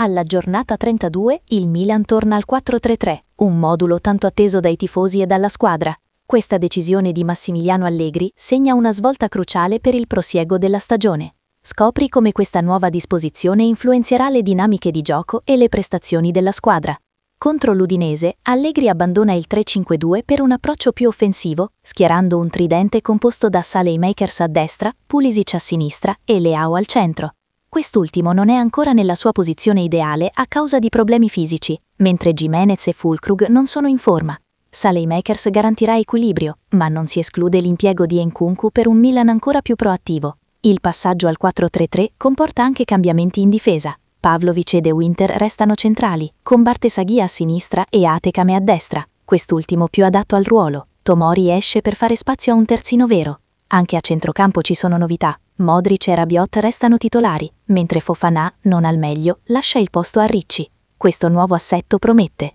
Alla giornata 32 il Milan torna al 4-3-3, un modulo tanto atteso dai tifosi e dalla squadra. Questa decisione di Massimiliano Allegri segna una svolta cruciale per il prosieguo della stagione. Scopri come questa nuova disposizione influenzerà le dinamiche di gioco e le prestazioni della squadra. Contro l'Udinese, Allegri abbandona il 3-5-2 per un approccio più offensivo, schierando un tridente composto da Saelemaekers a destra, Pulisic a sinistra e Leao al centro. Quest'ultimo non è ancora nella sua posizione ideale a causa di problemi fisici, mentre Gimenez e Füllkrug non sono in forma. Saelemaekers garantirà equilibrio, ma non si esclude l'impiego di Nkunku per un Milan ancora più proattivo. Il passaggio al 4-3-3 comporta anche cambiamenti in difesa. Pavlovic e De Winter restano centrali, con Bartesaghi a sinistra e Atekame a destra, quest'ultimo più adatto al ruolo. Tomori esce per fare spazio a un terzino vero. Anche a centrocampo ci sono novità. Modric e Rabiot restano titolari, mentre Fofana, non al meglio, lascia il posto a Ricci. Questo nuovo assetto promette.